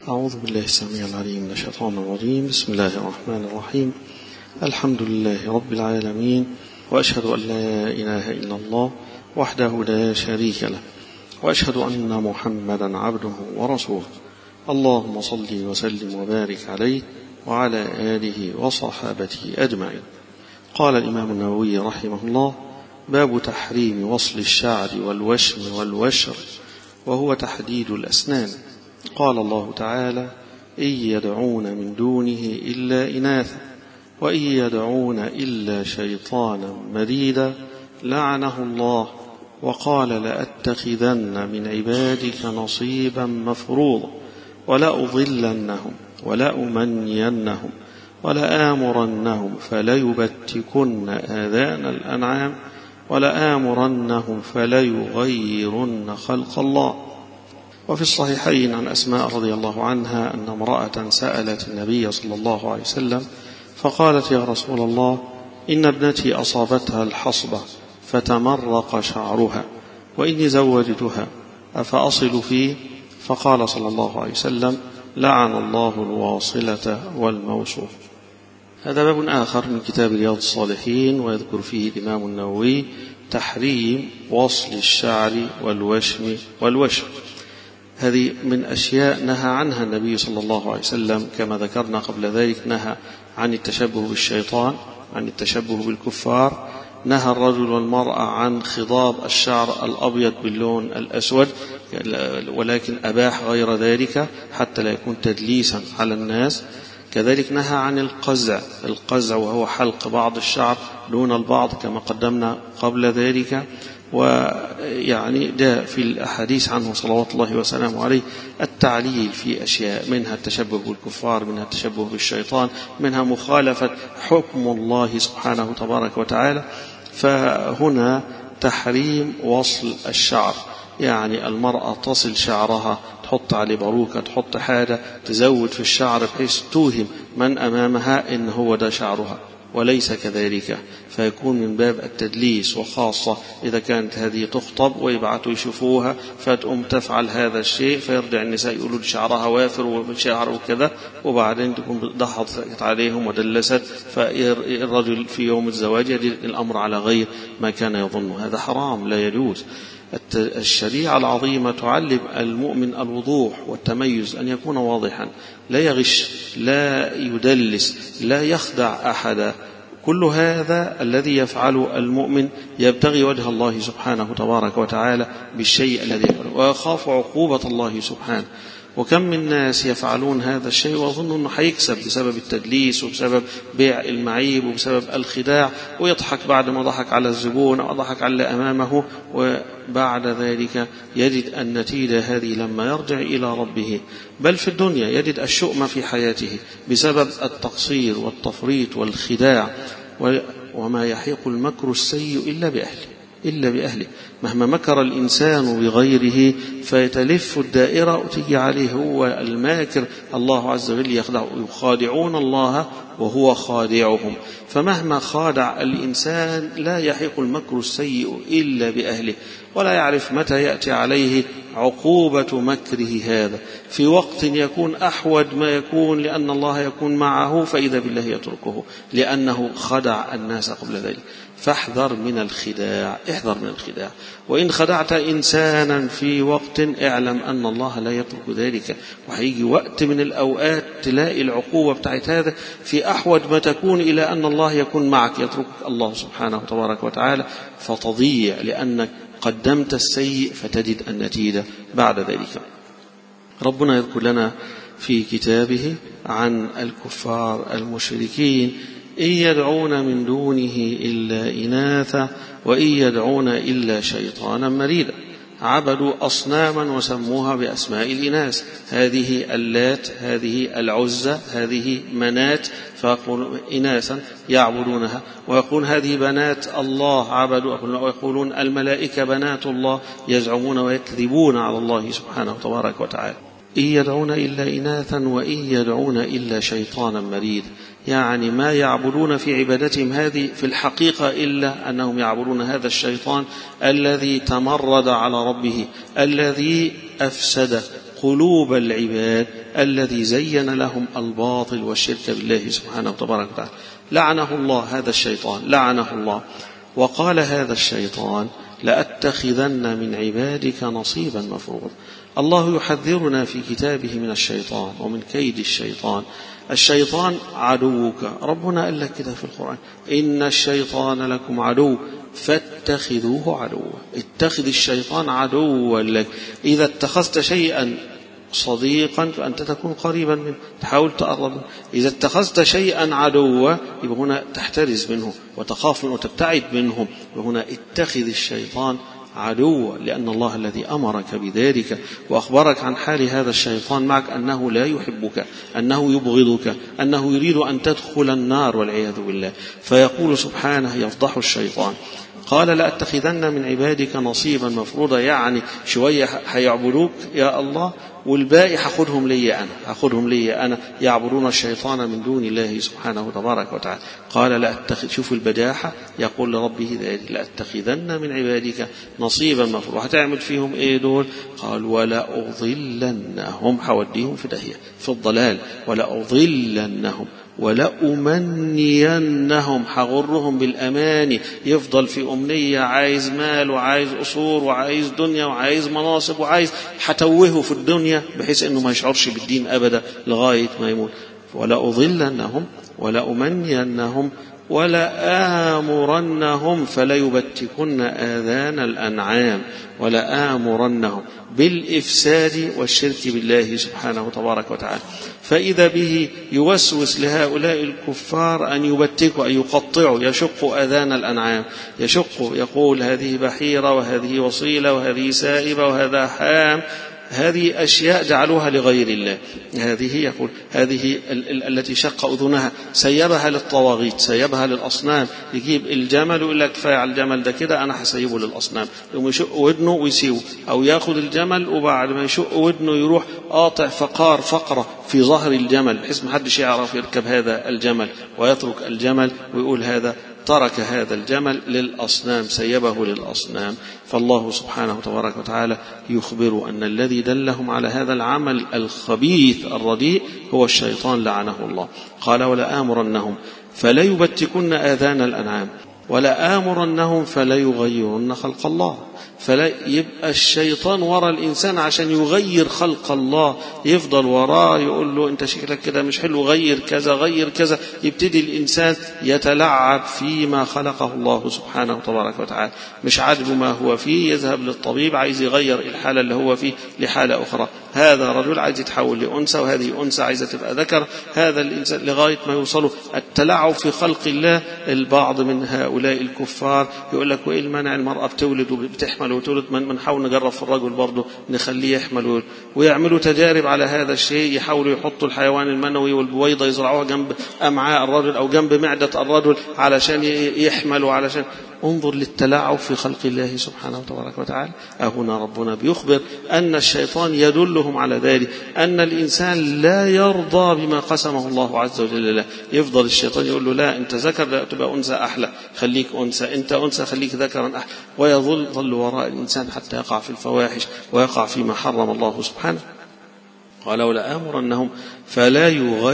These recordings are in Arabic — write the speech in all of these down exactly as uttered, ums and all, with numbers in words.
أعوذ بالله السميع العليم من الشيطان الرجيم. بسم الله الرحمن الرحيم. الحمد لله رب العالمين، وأشهد أن لا إله إلا الله وحده لا شريك له، وأشهد أن محمدا عبده ورسوله. اللهم صل وسلم وبارك عليه وعلى آله وصحابته أجمعين. قال الإمام النووي رحمه الله: باب تحريم وصل الشعر والوشم والوشر، وهو تحديد الأسنان. قال الله تعالى: إن يدعون من دونه إلا إناثا وإن يدعون إلا شيطانا مريدا لعنه الله، وقال: لأتخذن من عبادك نصيبا مفروضا ولأضلنهم ولأمنينهم ولآمرنهم فليبتكن آذان الأنعام ولآمرنهم فليغيرن خلق الله. وفي الصحيحين عن أسماء رضي الله عنها أن امرأة سألت النبي صلى الله عليه وسلم فقالت: يا رسول الله، إن ابنتي أصابتها الحصبة فتمرق شعرها وإني زوجتها أفأصل فيه؟ فقال صلى الله عليه وسلم: لعن الله الواصلة والموصول. هذا باب آخر من كتاب رياض الصالحين، ويذكر فيه الإمام النووي تحريم وصل الشعر والوشم والوشم. هذه من أشياء نهى عنها النبي صلى الله عليه وسلم، كما ذكرنا قبل ذلك نهى عن التشبه بالشيطان، عن التشبه بالكفار، نهى الرجل والمرأة عن خضاب الشعر الأبيض باللون الأسود، ولكن أباح غير ذلك حتى لا يكون تدليسا على الناس. كذلك نهى عن القزع، القزع وهو حلق بعض الشعر دون البعض كما قدمنا قبل ذلك. ويعني جاء في الأحاديث عنه صلوات الله وسلامه عليه التعليل في أشياء، منها التشبه بالكفار، منها التشبه بالشيطان، منها مخالفة حكم الله سبحانه تبارك وتعالى. فهنا تحريم وصل الشعر، يعني المرأة تصل شعرها، تحط عليه باروكة، تحط حاجة تزود في الشعر بحيث توهم من أمامها إن هو ده شعرها، وليس كذلك، فيكون من باب التدليس، وخاصة إذا كانت هذه تخطب ويبعثوا يشوفوها فتقوم تفعل هذا الشيء، فيرجع النساء يقولوا شعرها وافر وشعر وكذا، وبعدين تكون ضحت عليهم ودلست، فالرجل في يوم الزواج يجد الأمر على غير ما كان يظن. هذا حرام لا يجوز. الشريعة العظيمة تعلم المؤمن الوضوح والتميز، أن يكون واضحا، لا يغش، لا يدلس، لا يخدع أحدا. كل هذا الذي يفعله المؤمن يبتغي وجه الله سبحانه تبارك وتعالى بالشيء الذي يفعله، ويخاف عقوبة الله سبحانه. وكم من ناس يفعلون هذا الشيء ويظن أنه حيكسب بسبب التدليس وبسبب بيع المعيب وبسبب الخداع، ويضحك بعد ما ضحك على الزبون أو ضحك على اللي أمامه، وبعد ذلك يجد النتيجة هذه لما يرجع إلى ربه، بل في الدنيا يجد الشؤم في حياته بسبب التقصير والتفريط والخداع. وما يحيق المكر السيء إلا بأهله إلا بأهله مهما مكر الإنسان بغيره فيتلف الدائرة وتيجي عليه هو الماكر. الله عز وجل يخدع، يخادعون الله وهو خادعهم. فمهما خادع الإنسان لا يحيق المكر السيء إلا بأهله، ولا يعرف متى يأتي عليه عقوبة مكره هذا، في وقت يكون أحوج ما يكون، لأن الله يكون معه، فإذا بالله يتركه لأنه خدع الناس قبل ذلك. فاحذر من الخداع، احذر من الخداع. وإن خدعت إنسانا في وقت اعلم أن الله لا يترك ذلك، وهيجي وقت من الأوقات تلاقي العقوبة بتاعت هذا في أحوج ما تكون إلى أن الله يكون معك، يتركك الله سبحانه تبارك وتعالى فتضيع، لأنك قدمت السيء فتجد النتيجة بعد ذلك. ربنا يذكر لنا في كتابه عن الكفار المشركين: إن يدعون من دونه إلا إناثا وإن يدعون إلا شيطانا مريدا. عبدوا أصناما وسموها بأسماء الإناث، هذه اللات، هذه العزة، هذه منات، فيقولون إناثا يعبدونها، ويقولون هذه بنات الله عبدوا، ويقولون الملائكة بنات الله، يزعمون ويكذبون على الله سبحانه تبارك وتعالى. إن يدعون إلا إناثا وإن يدعون إلا شيطانا مريد، يعني ما يعبدون في عبادتهم هذه في الحقيقة إلا أنهم يعبدون هذا الشيطان الذي تمرد على ربه، الذي أفسد قلوب العباد، الذي زين لهم الباطل والشرك بالله سبحانه وتبارك وتعالى. لعنه الله هذا الشيطان، لعنه الله. وقال هذا الشيطان لأتخذن من عبادك نصيبا مفروضا. الله يحذرنا في كتابه من الشيطان ومن كيد الشيطان. الشيطان عدوك، ربنا قال لك كده في القرآن: إن الشيطان لكم عدو فاتخذوه عدوا. اتخذ الشيطان عدوا لك. إذا اتخذت شيئا صديقا فأنت تكون قريبا منه، تحاول تقرب منه. إذا اتخذت شيئا عدوا يبقى هنا تحترز منه وتخاف منه وتبتعد منه. وهنا اتخذ الشيطان عدوا، لأن الله الذي أمرك بذلك وأخبرك عن حال هذا الشيطان معك أنه لا يحبك، أنه يبغضك، أنه يريد أن تدخل النار والعياذ بالله. فيقول سبحانه يفضح الشيطان قال لأتخذن من عبادك نصيبا مفروضا، يعني شوية هيعبدوك يا الله والباقي هاخدهم لي أنا، هاخدهم لي أنا يعبدون الشيطان من دون الله سبحانه وتبارك وتعالى. قال لأتخذ، شوف البداحة، يقول لربه ذلك: لأتخذن من عبادك نصيبا مفروضا. هتعمل فيهم إيه دول؟ قال ولا أضلنهم، حوديهم في داهية في الضلال، ولا أضلنهم ولا أمنينهم، حغرهم بالأماني، يفضل في أمنية، عايز مال وعايز أصول وعايز دنيا وعايز مناصب وعايز، حتوهه في الدنيا بحيث أنه ما يشعرش بالدين أبدا لغاية ما يموت. ولا أضلنهم ولا أمنينهم ولا آمرنهم فلا يبتكن آذان الأنعام، ولا آمرنهم بالإفساد والشرك بالله سبحانه وتبارك وتعالى. فإذا به يوسوس لهؤلاء الكفار أن يبتكوا، أن يقطعوا، يشقوا آذان الأنعام، يشقوا، يقول هذه بحيرة وهذه وصيلة وهذه سائبة وهذا حام، هذه أشياء جعلوها لغير الله. هذه يقول هذه التي شق أذنها سيبها للطواغيت، سيبها للأصنام. يجيب الجمل ويقول لك كفاية على الجمل ده كده، أنا هسيبه للأصنام، يقوم يشق ودنه ويسيبه. أو يأخذ الجمل وبعد ما يشق ودنه يروح قاطع فقار فقرة في ظهر الجمل بحيث ما حدش يعرف يركب هذا الجمل، ويترك الجمل ويقول هذا ترك هذا الجمل للأصنام، سيبه للأصنام. فالله سبحانه وتبارك وتعالى يخبر أن الذي دلهم على هذا العمل الخبيث الرديء هو الشيطان لعنه الله. قال ولا آمرنهم فلا يبتكن آذان الأنعام ولا آمرنهم فلا يغيرن خلق الله. فلا يبقى الشيطان وراء الإنسان عشان يغير خلق الله، يفضل وراه يقول له أنت شكلك كده مش حلو، غير كذا غير كذا. يبتدي الإنسان يتلعب فيما خلقه الله سبحانه وتبارك وتعالى، مش عاجبه ما هو فيه يذهب للطبيب عايز يغير الحالة اللي هو فيه لحالة أخرى. هذا رجل عايز يتحول لأنثى وهذه أنثى عايزة تبقى ذكر، هذا الإنسان لغاية ما يوصلوا التلعب في خلق الله. البعض من هؤلاء الكفار يقول لك وإيه المانع، المرأة بتولد وبتحمل وتولد، من نحاول نجرب في الرجل برضه نخليه يحمل، ويعملوا تجارب على هذا الشيء، يحاولوا يحطوا الحيوان المنوي والبويضة يزرعوها جنب أمعاء الرجل أو جنب معدة الرجل علشان يحمل، وعلشان انظر للتلاعب في خلق الله سبحانه وتبارك وتعالى. هنا ربنا بيخبر أن الشيطان يدلهم على ذلك، أن الإنسان لا يرضى بما قسمه الله عز وجل له. يفضل الشيطان يقول له لا أنت ذكر لا تبقى أنثى أحلى، خليك أنثى، أنت أنثى خليك ذكرا أحلى، ويظل ظل وراء الإنسان حتى يقع في الفواحش ويقع فيما حرم الله سبحانه. قال ولا آمرنهم فلا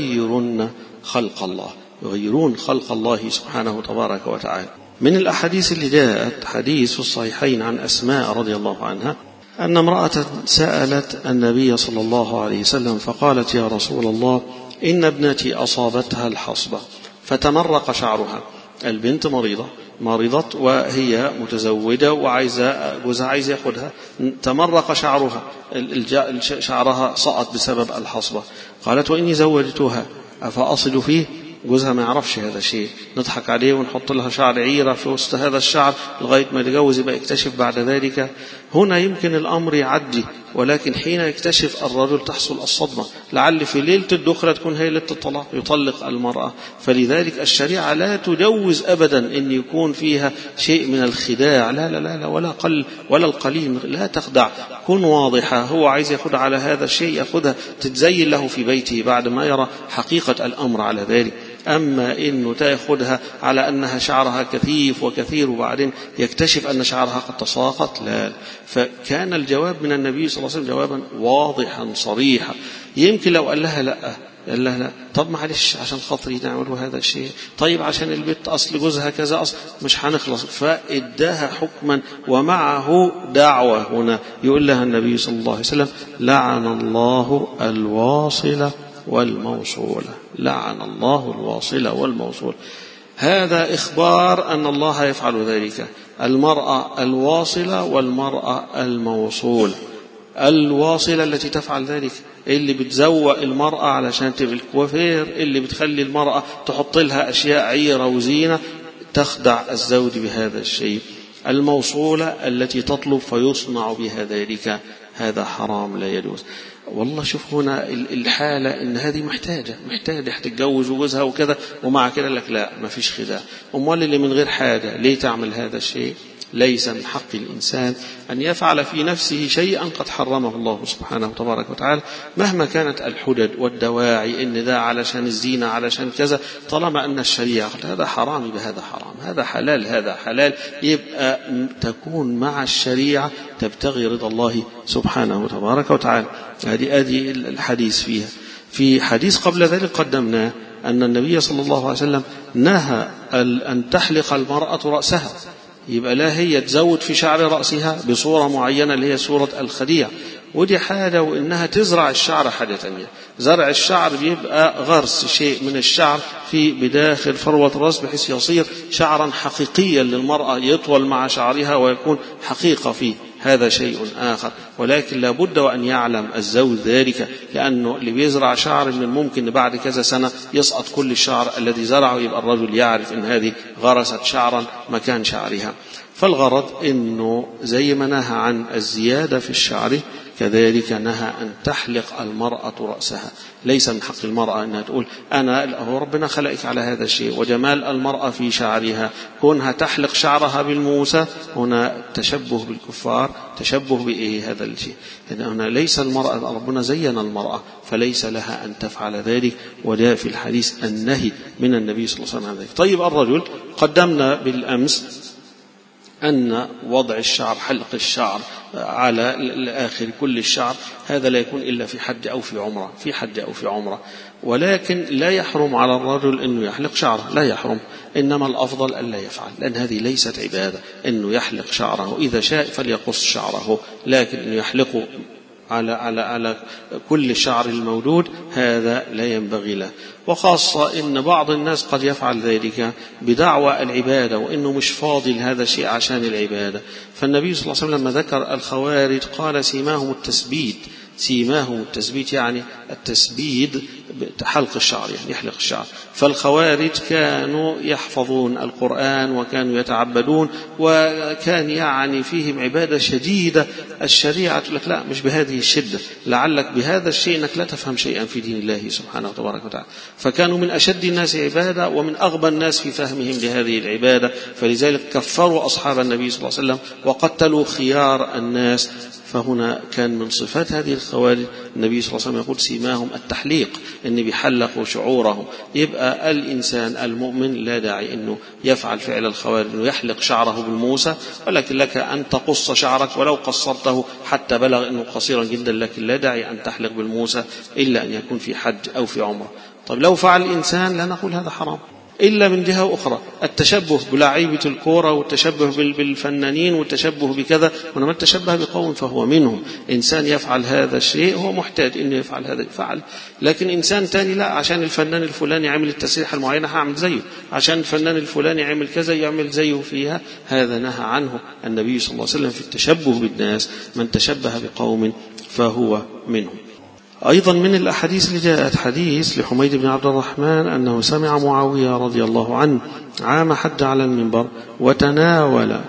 يغيرن خلق الله، يغيرون خلق الله سبحانه تبارك وتعالى. من الأحاديث اللي جاءت حديث الصحيحين عن أسماء رضي الله عنها أن امرأة سألت النبي صلى الله عليه وسلم فقالت يا رسول الله إن ابنتي أصابتها الحصبة فتمرق شعرها. البنت مريضة مريضة وهي متزوجة وعايزة جوزها عايز يأخذها، تمرق شعرها، شعرها سقط بسبب الحصبة. قالت وإني زوجتها أفأصل فيه؟ جوزها ما يعرفش هذا الشيء، نضحك عليه ونحط لها شعر عيرة في وسط هذا الشعر لغاية ما يتجوز يبقى يكتشف بعد ذلك. هنا يمكن الأمر يعدي، ولكن حين يكتشف الرجل تحصل الصدمة، لعل في ليلة الدخلة تكون هي ليلة الطلاق يطلق المرأة. فلذلك الشريعة لا تجوز أبدا أن يكون فيها شيء من الخداع، لا لا لا, لا ولا قل ولا القليل، لا تخدع، كن واضحة. هو عايز يأخذ على هذا الشيء يأخذها تتزين له في بيته بعد ما يرى حقيقة الأمر على ذلك. أما إنه تأخذها على أنها شعرها كثيف وكثير وبعدين يكتشف أن شعرها قد تساقط، لا. فكان الجواب من النبي صلى الله عليه وسلم جوابا واضحا صريحا، يمكن لو قال لها لا، قال لها لا، طب معلش عشان خاطري نعمل هذا الشيء، طيب عشان البيت أصل جوزها كذا أصل مش هنخلص، فإداها حكما ومعه دعوة. هنا يقول لها النبي صلى الله عليه وسلم لعن الله الواصلة والموصولة، لعن الله الواصلة والموصولة. هذا إخبار أن الله يفعل ذلك. المرأة الواصلة والمرأة الموصولة. الواصلة التي تفعل ذلك، اللي بتزوق المرأة علشان تبقى الكوافير، اللي بتخلي المرأة تحط لها أشياء عيرة وزينة، تخدع الزوج بهذا الشيء. الموصولة التي تطلب فيصنع بها ذلك، هذا حرام لا يجوز. والله شوف هنا الحالة إن هذه محتاجة محتاجة تتجوز وجوزها وكذا، ومع كده لك لا ما فيش خداع. أمال اللي من غير حاجة ليه تعمل هذا الشيء؟ ليس من حق الإنسان أن يفعل في نفسه شيئا قد حرمه الله سبحانه وتبارك وتعالى، مهما كانت الحجج والدواعي إن ذا علشان الزينة علشان كذا، طالما أن الشريعة هذا حرام بهذا حرام، هذا حلال هذا حلال، يبقى تكون مع الشريعة تبتغي رضا الله سبحانه وتبارك وتعالى. هذه هذه الحديث فيها. في حديث قبل ذلك قدمناه أن النبي صلى الله عليه وسلم نهى أن تحلق المرأة رأسها، يبقى لا هي تزود في شعر رأسها بصورة معينة اللي هي صورة الخديع، ودي حاجة، وإنها تزرع الشعر حاجة تانية. زرع الشعر بيبقى غرس شيء من الشعر في بداخل فروة الرأس بحيث يصير شعرا حقيقيا للمرأة يطول مع شعرها ويكون حقيقة فيه، هذا شيء آخر. ولكن لابد وأن يعلم الزوج ذلك، لأنه اللي بيزرع شعر من الممكن بعد كذا سنة يسقط كل الشعر الذي زرعه، يبقى الرجل يعرف أن هذه غرست شعرا مكان شعرها. فالغرض أنه زي ما نهى عن الزيادة في الشعر كذلك نهى أن تحلق المرأة رأسها. ليس من حق المرأة أنها تقول أنا هو ربنا خلقك على هذا الشيء، وجمال المرأة في شعرها كونها تحلق شعرها بالموسى، هنا تشبه بالكفار، تشبه بإيه هذا الشيء. هنا ليس المرأة، ربنا زين المرأة فليس لها أن تفعل ذلك، وجاء في الحديث النهي من النبي صلى الله عليه وسلم ذلك. طيب الرجل قدمنا بالأمس أن وضع الشعر، حلق الشعر على آخر كل الشعر، هذا لا يكون إلا في حج أو في عمرة، في حج أو في عمرة. ولكن لا يحرم على الرجل أنه يحلق شعره، لا يحرم، إنما الأفضل أن لا يفعل، لأن هذه ليست عبادة أنه يحلق شعره. إذا شاء فليقص شعره، لكن أنه يحلقه على على على كل شعر المولود هذا لا ينبغي له. وخاصة إن بعض الناس قد يفعل ذلك بدعوى العبادة، وإنه مش فاضل هذا الشيء عشان العبادة. فالنبي صلى الله عليه وسلم لما ذكر الخوارج قال سيماهم التسبيد، سيماهم التسبيد يعني التسبيد حلق الشعر، يعني يحلق الشعر. فالخوارج كانوا يحفظون القرآن وكانوا يتعبدون، وكان يعني فيهم عبادة شديدة. الشريعة تقول لك لا مش بهذه الشدة، لعلك بهذا الشيء أنك لا تفهم شيئا في دين الله سبحانه وتبارك وتعالى. فكانوا من أشد الناس عبادة ومن أغبى الناس في فهمهم لهذه العبادة، فلذلك كفروا أصحاب النبي صلى الله عليه وسلم وقتلوا خيار الناس. فهنا كان من صفات هذه الخوارج النبي صلى الله عليه وسلم يقول سيماهم التحليق، إن بيحلقوا شعورهم. يبقى الإنسان المؤمن لا داعي إنه يفعل فعل الخوارج، إنه يحلق شعره بالموسى، ولكن لك أن تقص شعرك ولو قصرته حتى بلغ إنه قصيرا جدا، لكن لا داعي أن تحلق بالموسى إلا أن يكون في حج أو في عمرة. طيب لو فعل الإنسان لا نقول هذا حرام، إلا من جهة أخرى، التشبه بلاعيبة الكورة والتشبه بالفنانين والتشبه بكذا، ونما التشبه بقوم فهو منهم. إنسان يفعل هذا الشيء هو محتاج إنه يفعل هذا يفعل، لكن إنسان تاني لا، عشان الفنان الفلاني يعمل التسريحة المعينة هعمل زيه، عشان الفنان الفلاني يعمل كذا يعمل زيه فيها، هذا نهى عنه النبي صلى الله عليه وسلم في التشبه بالناس. من تشبه بقوم فهو منهم. أيضا من الأحاديث اللي جاءت حديث لحميد بن عبد الرحمن أنه سمع معاوية رضي الله عنه عام حج على المنبر وتناول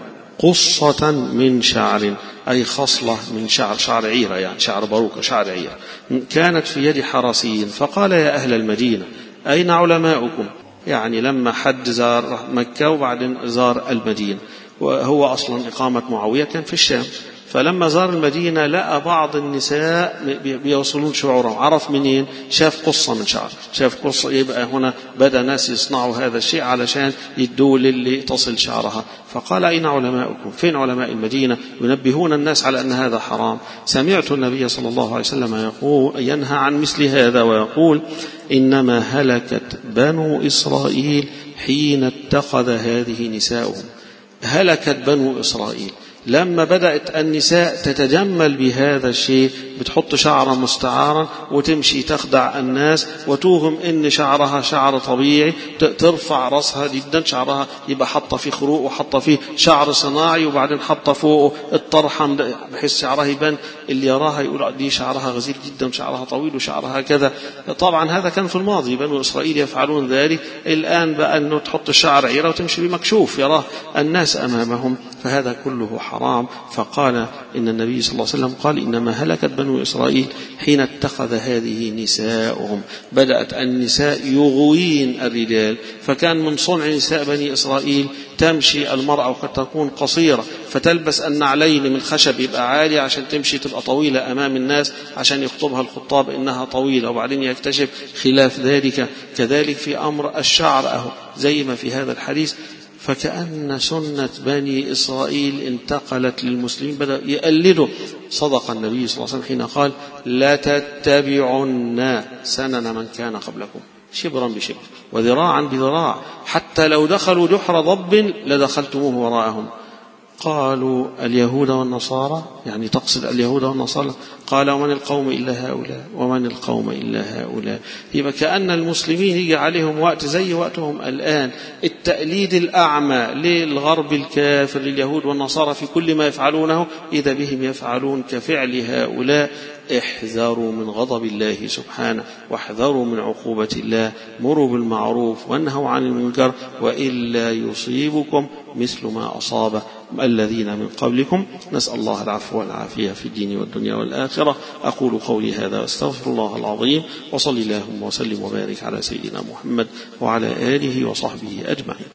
قصة من شعر، أي خصلة من شعر، شعر عيرة يعني شعر باروكة شعر عيرة، كانت في يد حرسي، فقال يا أهل المدينة أين علماؤكم؟ يعني لما حج زار مكة وبعدين زار المدينة، وهو أصلا إقامة معاوية كان في الشام. فلما زار المدينة لقى بعض النساء بيوصلون شعورهم. عرف منين؟ شاف قصة من شعر، شاف قصة، يبقى هنا بدأ ناس يصنعوا هذا الشيء علشان يدوا للي تصل شعرها. فقال أين علماؤكم؟ فين علماء المدينة ينبهون الناس على أن هذا حرام؟ سمعت النبي صلى الله عليه وسلم يقول ينهى عن مثل هذا ويقول إنما هلكت بنو إسرائيل حين اتخذ هذه نساؤهم. هلكت بنو إسرائيل لما بدأت النساء تتجمل بهذا الشيء، بتحط شعرا مستعارا وتمشي تخدع الناس وتوهم ان شعرها شعر طبيعي، ترفع رأسها جدا، شعرها يبقى حاطه فيه خروق وحاطه فيه شعر صناعي وبعدين حاطه فوقه الطرحه بحيث شعرها يبان، اللي يراها يقول دي شعرها غزير جدا، شعرها طويل وشعرها كذا. طبعا هذا كان في الماضي، بنو إسرائيل يفعلون ذلك. الآن بقى أنه تحط الشعر عيرة وتمشي بمكشوف يراه الناس أمامهم، فهذا كله حرام. فقال إن النبي صلى الله عليه وسلم قال إنما هلكت بنو إسرائيل حين اتخذ هذه نساؤهم. بدأت النساء يغوين الرجال، فكان من صنع نساء بني إسرائيل تمشي المرأة وقد تكون قصيرة فتلبس النعلين من خشب يبقى عالي عشان تمشي تبقى طويلة أمام الناس عشان يخطبها الخطاب إنها طويلة، وبعدين يكتشف خلاف ذلك. كذلك في أمر الشعر أهو زي ما في هذا الحديث. فكأن سنة بني إسرائيل انتقلت للمسلمين، بدأ يقلدوا. صدق النبي صلى الله عليه وسلم حين قال لا تتبعن سنن من كان قبلكم شبرا بشبر وذراعا بذراع حتى لو دخلوا جحر ضب لدخلتموه وراءهم. قالوا اليهود والنصارى، يعني تقصد اليهود والنصارى؟ قال ومن القوم إلا هؤلاء ومن القوم إلا هؤلاء. يبقى كأن المسلمين يجي عليهم وقت زي وقتهم الآن التقليد الأعمى للغرب الكافر لليهود والنصارى في كل ما يفعلونه، إذا بهم يفعلون كفعل هؤلاء. احذروا من غضب الله سبحانه واحذروا من عقوبة الله، مروا بالمعروف وانهوا عن المنكر وإلا يصيبكم مثل ما أصاب الذين من قبلكم. نسأل الله العفو والعافية في الدين والدنيا والآخرة. أقول قولي هذا واستغفر الله العظيم، وصلي اللهم وسلم وبارك على سيدنا محمد وعلى آله وصحبه أجمعين.